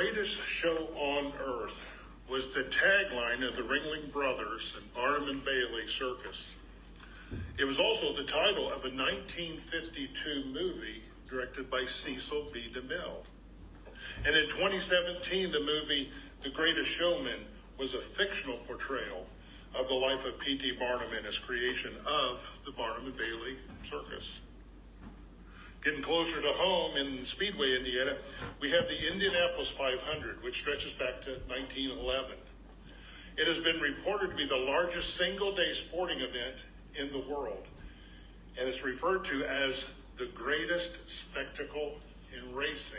greatest show on earth was the tagline of the Ringling Brothers and Barnum and Bailey Circus. It was also the title of a 1952 movie directed by Cecil B. DeMille. And in 2017, the movie The Greatest Showman was a fictional portrayal of the life of P.T. Barnum and his creation of the Barnum and Bailey Circus. Getting closer to home in Speedway, Indiana, we have the Indianapolis 500, which stretches back to 1911. It has been reported to be the largest single-day sporting event in the world, and it's referred to as the greatest spectacle in racing.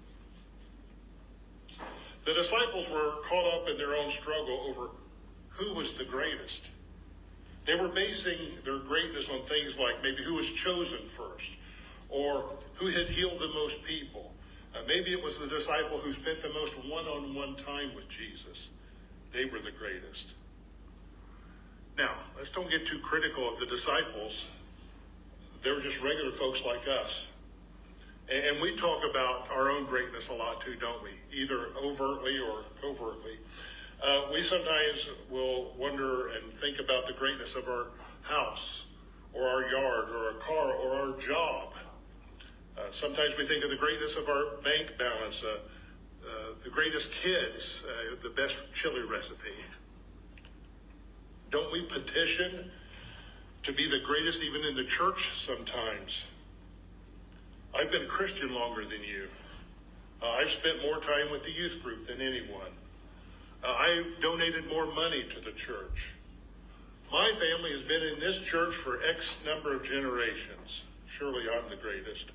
The disciples were caught up in their own struggle over who was the greatest. They were basing their greatness on things like maybe who was chosen first, or who had healed the most people. Maybe it was the disciple who spent the most one-on-one time with Jesus. They were the greatest. Now, let's don't get too critical of the disciples. They were just regular folks like us. And we talk about our own greatness a lot too, don't we? Either overtly or covertly. We sometimes will wonder and think about the greatness of our house, or our yard, or our car, or our job. Sometimes we think of the greatness of our bank balance, the greatest kids, the best chili recipe. Don't we petition to be the greatest even in the church sometimes? I've been a Christian longer than you. I've spent more time with the youth group than anyone. I've donated more money to the church. My family has been in this church for X number of generations. Surely I'm the greatest.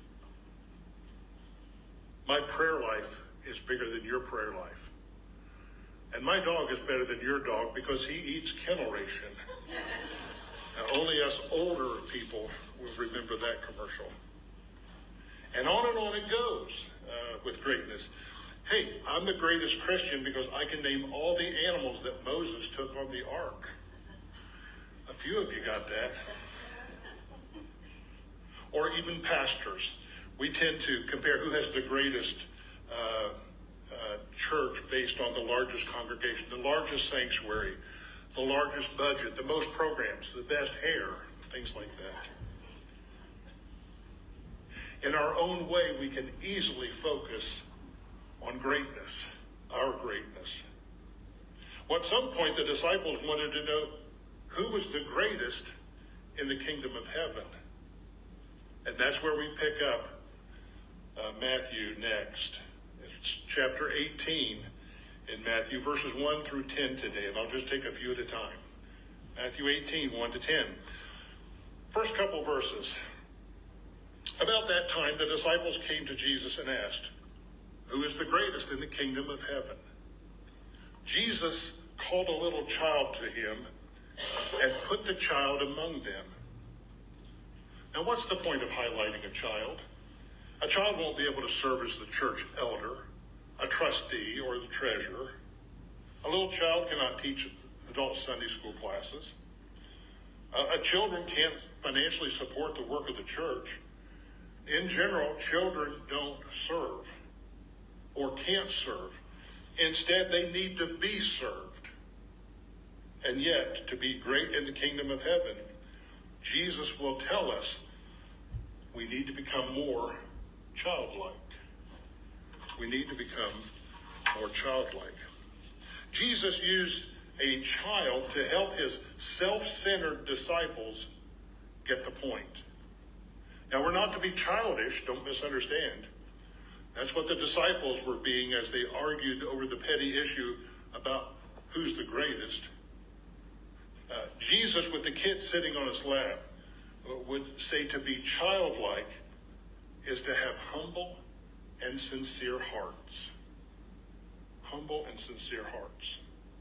My prayer life is bigger than your prayer life. And my dog is better than your dog because he eats kennel ration. Now, only us older people will remember that commercial. And on it goes with greatness. Hey, I'm the greatest Christian because I can name all the animals that Moses took on the ark. A few of you got that. Or even pastors. We tend to compare who has the greatest church based on the largest congregation, the largest sanctuary, the largest budget, the most programs, the best hair, things like that. In our own way, we can easily focus on greatness, our greatness. Well, at some point, the disciples wanted to know who was the greatest in the kingdom of heaven. And that's where we pick up Matthew next. It's chapter 18 in Matthew, verses 1 through 10 today, and I'll just take a few at a time. Matthew 18, 1 to 10. First couple verses. About that time, the disciples came to Jesus and asked, "Who is the greatest in the kingdom of heaven?" Jesus called a little child to him and put the child among them. Now, what's the point of highlighting a child? A child won't be able to serve as the church elder, a trustee, or the treasurer. A little child cannot teach adult Sunday school classes. Children can't financially support the work of the church. In general, children don't serve or can't serve. Instead, they need to be served. And yet, to be great in the kingdom of heaven, Jesus will tell us we need to become more childlike. We need to become more childlike. Jesus used a child to help his self-centered disciples get the point. Now, we're not to be childish, don't misunderstand. That's what the disciples were being as they argued over the petty issue about who's the greatest. Jesus, with the kid sitting on his lap, would say to be childlike is to have humble and sincere hearts. Humble and sincere hearts.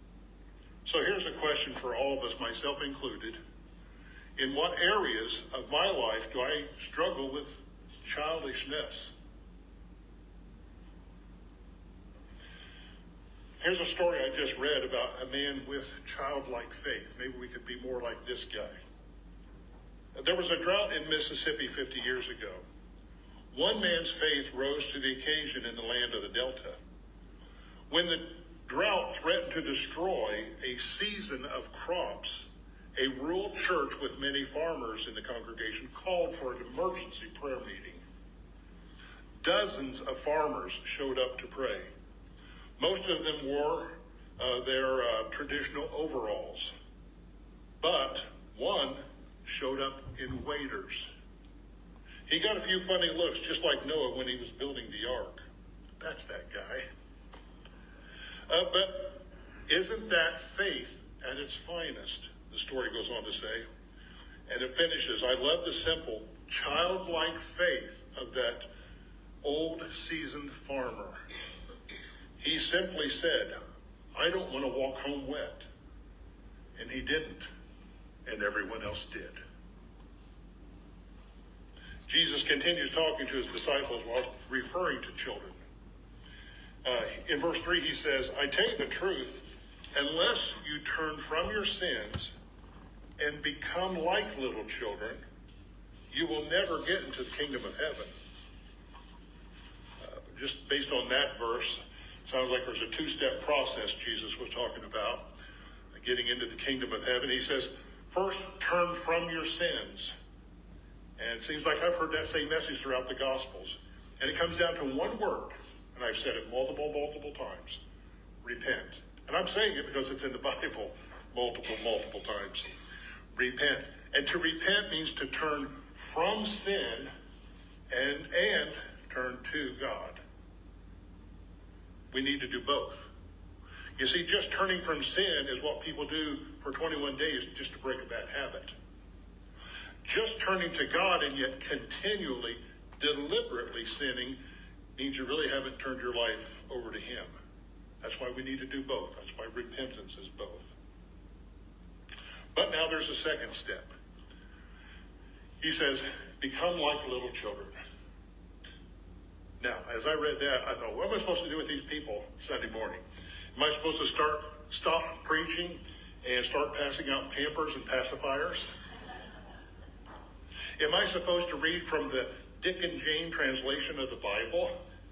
So here's a question for all of us, myself included. In what areas of my life do I struggle with childishness? Here's a story I just read about a man with childlike faith. Maybe we could be more like this guy. There was a drought in Mississippi 50 years ago. One man's faith rose to the occasion in the land of the Delta. When the drought threatened to destroy a season of crops, a rural church with many farmers in the congregation called for an emergency prayer meeting. Dozens of farmers showed up to pray. Most of them wore their traditional overalls, but one showed up in waders. He got a few funny looks, just like Noah when he was building the ark. That's that guy. But isn't that faith at its finest? The story goes on to say. And it finishes, I love the simple, childlike faith of that old seasoned farmer. He simply said, I don't want to walk home wet. And he didn't. And everyone else did. Jesus continues talking to his disciples while referring to children. In verse 3, he says, I tell you the truth, unless you turn from your sins and become like little children, you will never get into the kingdom of heaven. Just based on that verse, it sounds like there's a two-step process Jesus was talking about, getting into the kingdom of heaven. He says, first, turn from your sins. And it seems like I've heard that same message throughout the Gospels. And it comes down to one word, and I've said it multiple times. Repent. And I'm saying it because it's in the Bible multiple times. Repent. And to repent means to turn from sin and turn to God. We need to do both. You see, just turning from sin is what people do for 21 days just to break a bad habit. Just turning to God and yet continually, deliberately sinning means you really haven't turned your life over to him. That's why we need to do both. That's why repentance is both. But now there's a second step. He says, become like little children. Now, as I read that, I thought, what am I supposed to do with these people Sunday morning? Am I supposed to stop preaching and start passing out Pampers and pacifiers? Am I supposed to read from the Dick and Jane translation of the Bible?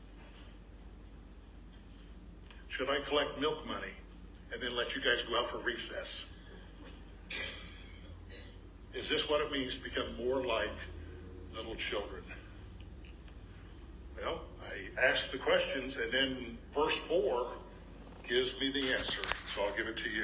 Should I collect milk money and then let you guys go out for recess? Is this what it means to become more like little children? Well, I asked the questions, and then verse 4 gives me the answer, so I'll give it to you.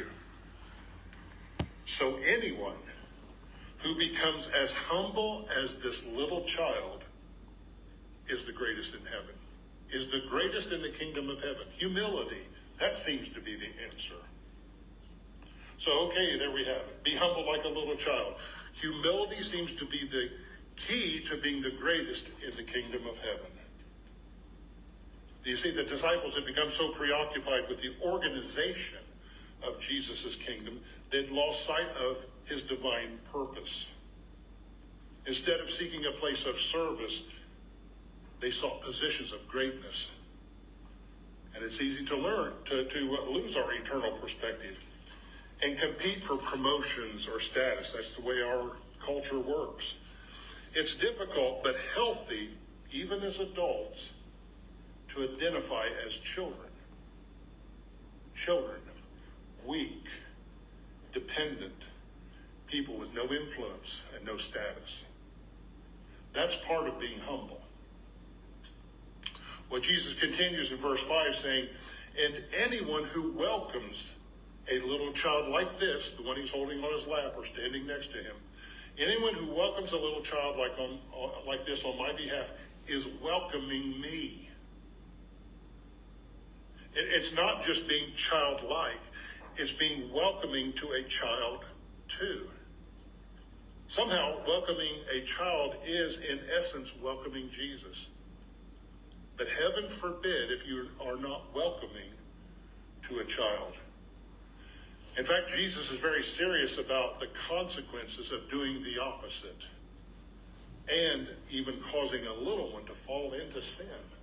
So anyone who becomes as humble as this little child is the greatest in heaven, is the greatest in the kingdom of heaven. Humility, that seems to be the answer. So, okay, there we have it. Be humble like a little child. Humility seems to be the key to being the greatest in the kingdom of heaven. You see, the disciples had become so preoccupied with the organization of Jesus' kingdom, they'd lost sight of his divine purpose. Instead of seeking a place of service, they sought positions of greatness. And it's easy to learn, to lose our eternal perspective and compete for promotions or status. That's the way our culture works. It's difficult but healthy, even as adults, to identify as children. Children, weak, dependent, people with no influence and no status. That's part of being humble. Well, Jesus continues in verse 5 saying, and anyone who welcomes a little child like this, the one he's holding on his lap or standing next to him, anyone who welcomes a little child like this on my behalf is welcoming me. It's not just being childlike, it's being welcoming to a child too. Somehow, welcoming a child is, in essence, welcoming Jesus. But heaven forbid if you are not welcoming to a child. In fact, Jesus is very serious about the consequences of doing the opposite and even causing a little one to fall into sin.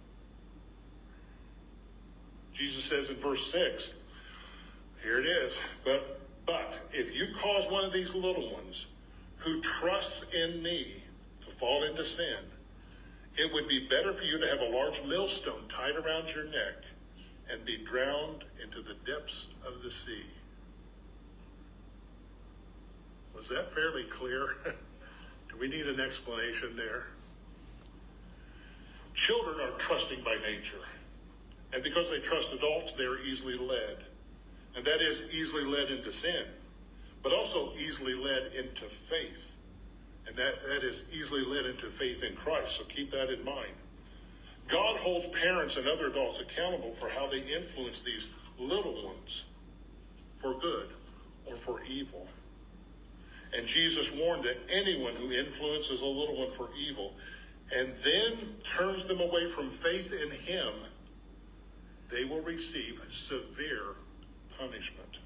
Jesus says in verse 6, here it is, but if you cause one of these little ones who trusts in me to fall into sin, it would be better for you to have a large millstone tied around your neck and be drowned into the depths of the sea. Was that fairly clear? Do we need an explanation there? Children are trusting by nature. And because they trust adults, they're easily led. And that is easily led into sin, but also easily led into faith. And that is easily led into faith in Christ. So keep that in mind. God holds parents and other adults accountable for how they influence these little ones for good or for evil. And Jesus warned that anyone who influences a little one for evil and then turns them away from faith in him, they will receive severe punishment.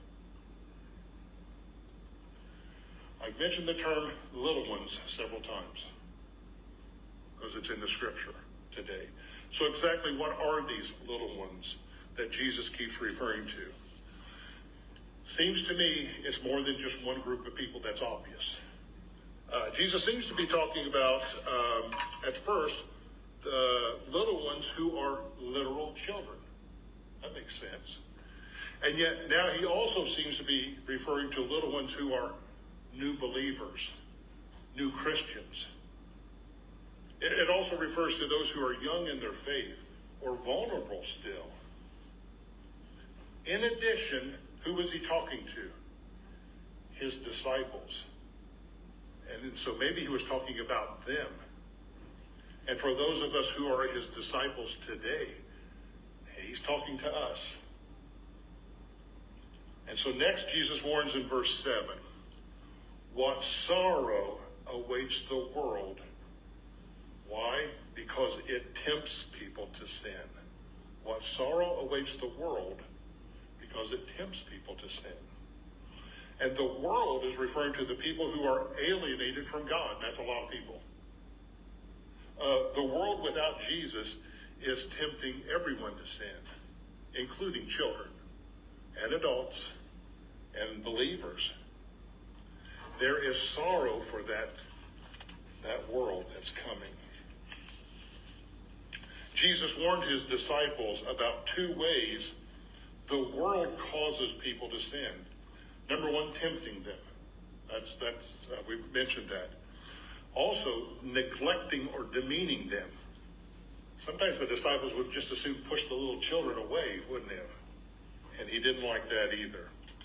I've mentioned the term little ones several times because it's in the scripture today. So exactly what are these little ones that Jesus keeps referring to? Seems to me it's more than just one group of people. That's obvious. Jesus seems to be talking about, at first, the little ones who are literal children. That makes sense. And yet now he also seems to be referring to little ones who are new believers, new Christians. It also refers to those who are young in their faith or vulnerable still. In addition, who was he talking to? His disciples. And so maybe he was talking about them. And for those of us who are his disciples today, he's talking to us. And so next, Jesus warns in verse 7, what sorrow awaits the world. Why? Because it tempts people to sin. What sorrow awaits the world because it tempts people to sin. And the world is referring to the people who are alienated from God. That's a lot of people. The world without Jesus is tempting everyone to sin, including children and adults and believers. There is sorrow for that world that's coming. Jesus warned his disciples about two ways the world causes people to sin. Number one, tempting them. We've mentioned that. Also, neglecting or demeaning them. Sometimes the disciples would just as soon push the little children away, wouldn't they have? And he didn't like that either.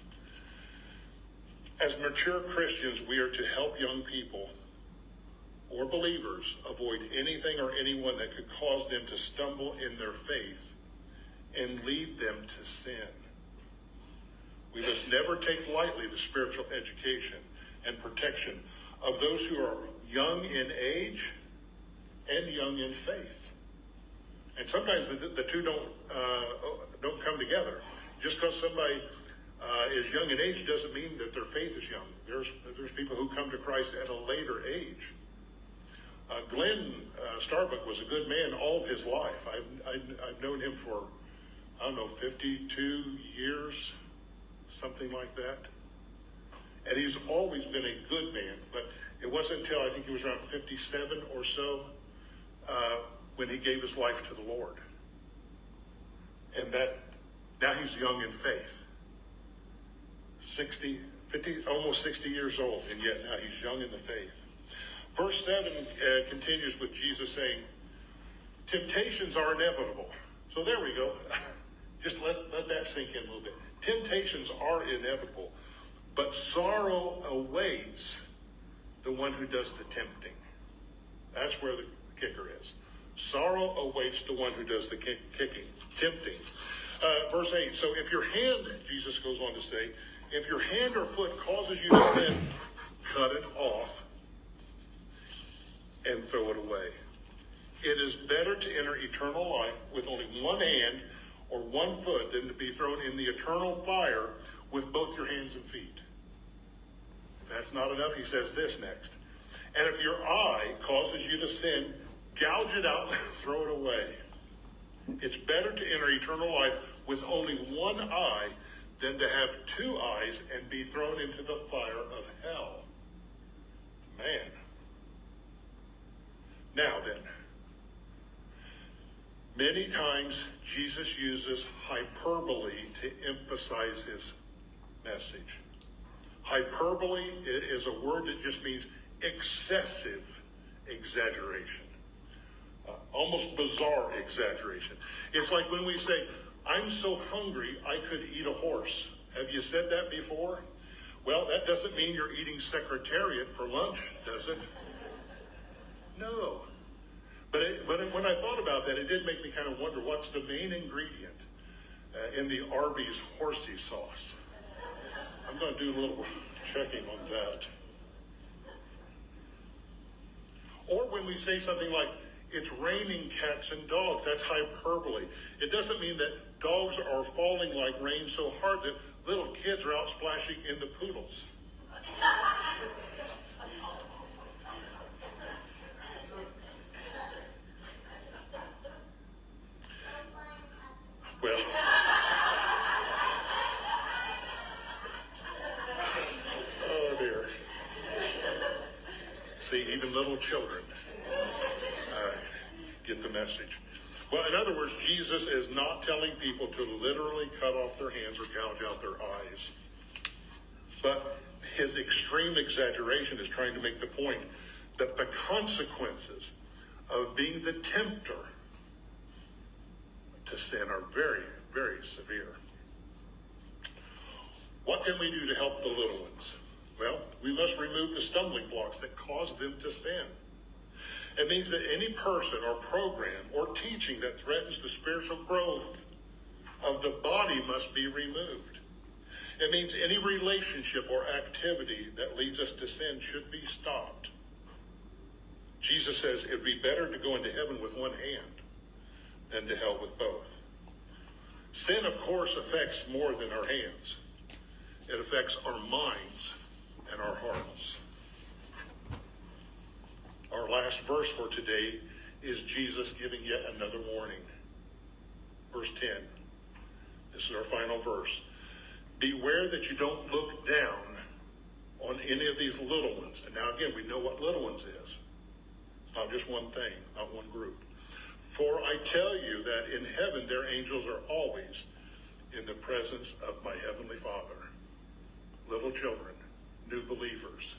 As mature Christians, we are to help young people or believers avoid anything or anyone that could cause them to stumble in their faith and lead them to sin. We must never take lightly the spiritual education and protection of those who are young in age and young in faith. And sometimes the two don't come together. Just because somebody is young in age doesn't mean that their faith is young. There's people who come to Christ at a later age. Glenn Starbuck was a good man all of his life. I've known him for, 52 years, something like that. And he's always been a good man. But it wasn't until I think he was around 57 or so when he gave his life to the Lord. And that now he's young in faith. 50, almost 60 years old, and yet now he's young in the faith. Verse 7 continues with Jesus saying, temptations are inevitable. So there we go. Just let that sink in a little bit. Temptations are inevitable, but sorrow awaits the one who does the tempting. That's where the kicker is. Sorrow awaits the one who does the tempting. Verse 8, so if your hand, Jesus goes on to say, if your hand or foot causes you to sin, cut it off and throw it away. It is better to enter eternal life with only one hand or one foot than to be thrown in the eternal fire with both your hands and feet. If that's not enough, he says this next. And if your eye causes you to sin, gouge it out and throw it away. It's better to enter eternal life with only one eye than to have two eyes and be thrown into the fire of hell. Man. Now then, Many times Jesus uses hyperbole to emphasize his message. Hyperbole is a word that just means excessive exaggeration. Almost bizarre exaggeration. It's like when we say, I'm so hungry I could eat a horse. Have you said that before? Well, that doesn't mean you're eating Secretariat for lunch, does it? No. But when I thought about that, it did make me kind of wonder, what's the main ingredient in the Arby's horsey sauce? I'm going to do a little checking on that. Or when we say something like, it's raining cats and dogs, that's hyperbole. It doesn't mean that dogs are falling like rain so hard that little kids are out splashing in the poodles. Well, oh dear. See, even little children get the message. Well, in other words, Jesus is not telling people to literally cut off their hands or gouge out their eyes. But his extreme exaggeration is trying to make the point that the consequences of being the tempter to sin are very, very severe. What can we do to help the little ones? Well, we must remove the stumbling blocks that cause them to sin. It means that any person or program or teaching that threatens the spiritual growth of the body must be removed. It means any relationship or activity that leads us to sin should be stopped. Jesus says it'd be better to go into heaven with one hand than to hell with both. Sin, of course, affects more than our hands. It affects our minds and our hearts. Our last verse for today is Jesus giving yet another warning. Verse 10. This is our final verse. Beware that you don't look down on any of these little ones. And now again, we know what little ones is. It's not just one thing, not one group. For I tell you that in heaven their angels are always in the presence of my heavenly Father. Little children, new believers,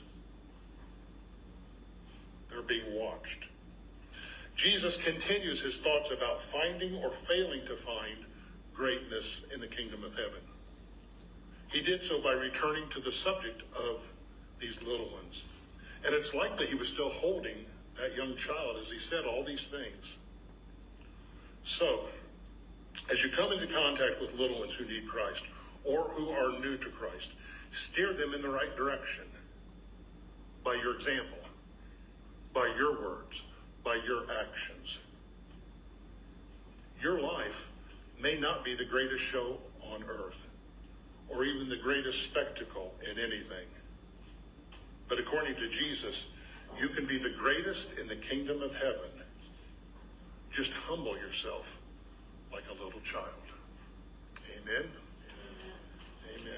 they're being watched. Jesus continues his thoughts about finding or failing to find greatness in the kingdom of heaven. He did so by returning to the subject of these little ones. And it's likely he was still holding that young child as he said all these things. So, as you come into contact with little ones who need Christ or who are new to Christ, steer them in the right direction by your example, by your words, by your actions. Your life may not be the greatest show on earth or even the greatest spectacle in anything. But according to Jesus, you can be the greatest in the kingdom of heaven. Just humble yourself like a little child. Amen? Amen.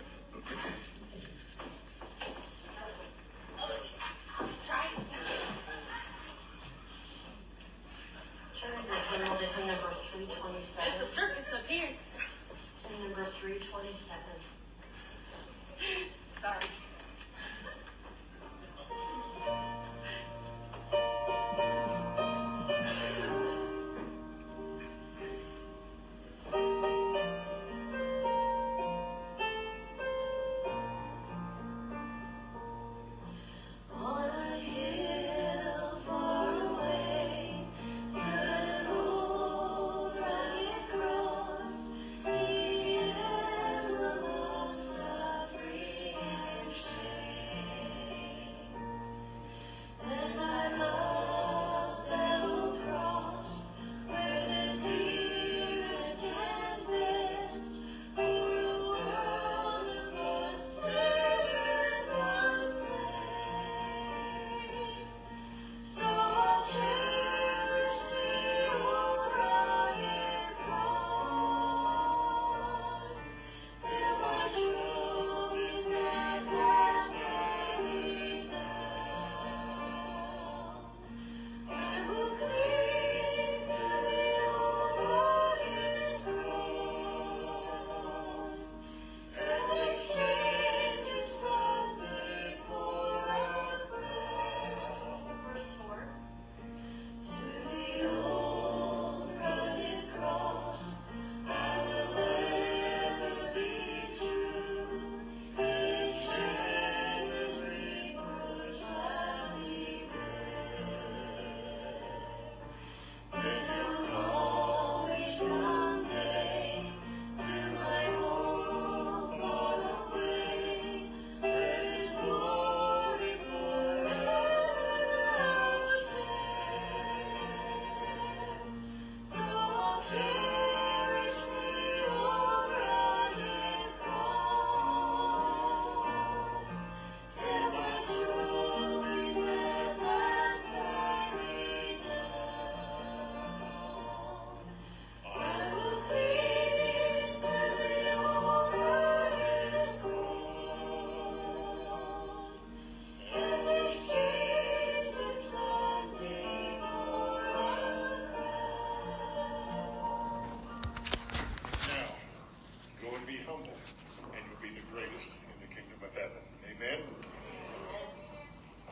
Turn the hymnal to hymn number 327. It's a circus up here. Hymn number 327. Sorry.